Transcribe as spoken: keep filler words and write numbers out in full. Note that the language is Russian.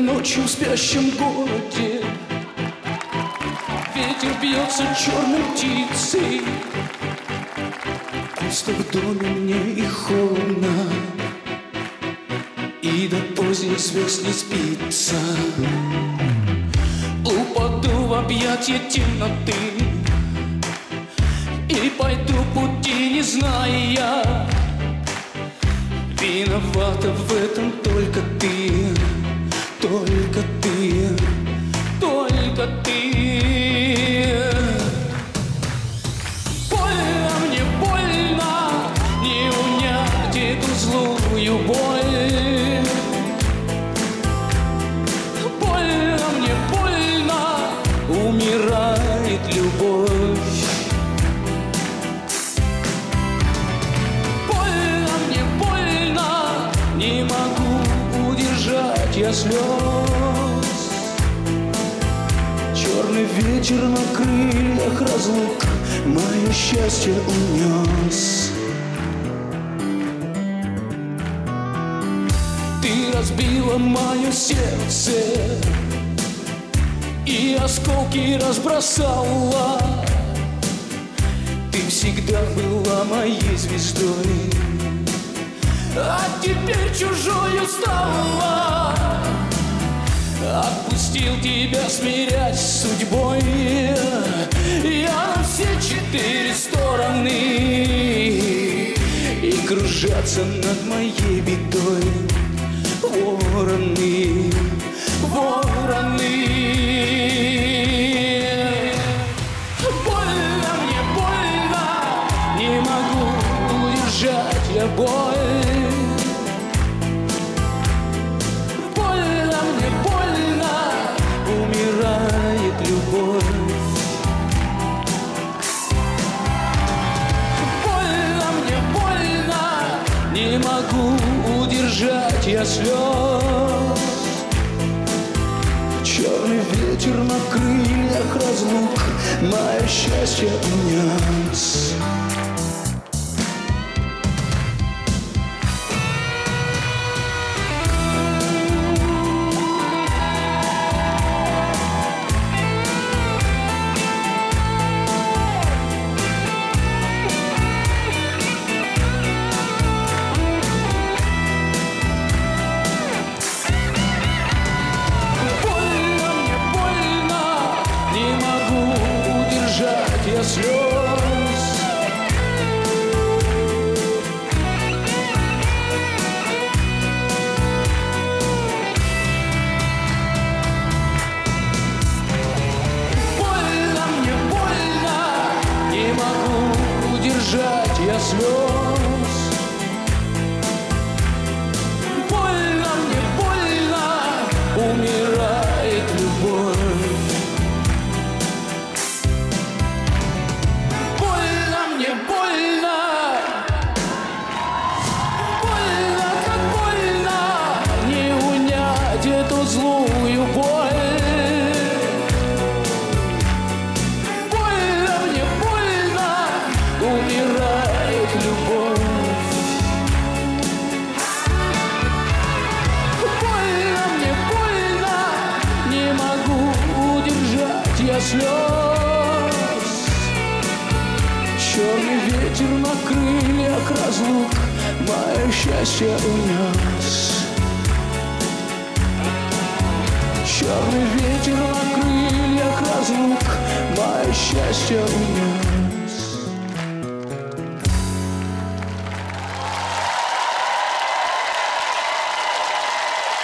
ночью в спящем городе. Ветер бьется черной птицей. Пусто в доме мне и холодно, и до поздних звезд не спится. Упаду в объятия темноты и пойду пути, не зная. Виновата в этом только ты, только ты, только ты. Больно мне, больно, не унять эту злую боль. Больно мне, больно, умирает любовь. Больно мне, больно, не могу удержать я слез. Черный ветер на крыльях разлук мое счастье унес. Ты разбила мое сердце и осколки разбросала. Ты всегда была моей звездой, а теперь чужою стала. Отпустил тебя смирять с судьбой я на все четыре стороны, и кружатся над моей бедой вороны, вороны. Больно мне, больно, не могу удержать я боль. Любовь. Больно мне, больно, не могу удержать я слез. Черный ветер на крыльях разлук мое счастье унес. Я слез. Больно мне, больно, не могу удержать я слез. Больно мне, больно, умирает любовь. Эту злую боль. Больно мне, больно, умирает любовь. Больно мне, больно, не могу удержать я слез. Черный ветер на крыльях разлук мое счастье унес. Черный ветер на крыльях разлук мое счастье унес.